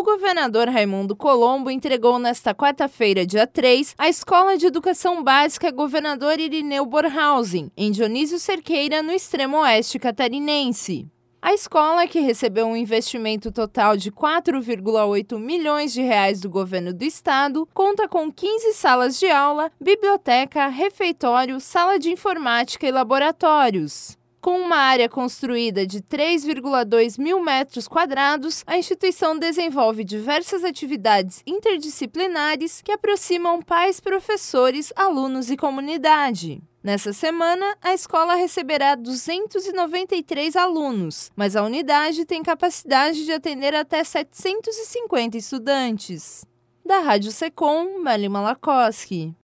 governador Raimundo Colombo entregou nesta quarta-feira, dia 3, a Escola de Educação Básica Governador Irineu Bornhausen, em Dionísio Cerqueira, no extremo oeste catarinense. A escola, que recebeu um investimento total de R$ 4,8 milhões do governo do estado, conta com 15 salas de aula, biblioteca, refeitório, sala de informática e laboratórios. Com uma área construída de 3,2 mil metros quadrados, a instituição desenvolve diversas atividades interdisciplinares que aproximam pais, professores, alunos e comunidade. Nessa semana, a escola receberá 293 alunos, mas a unidade tem capacidade de atender até 750 estudantes. Da Rádio Secom, Meli Malakoski.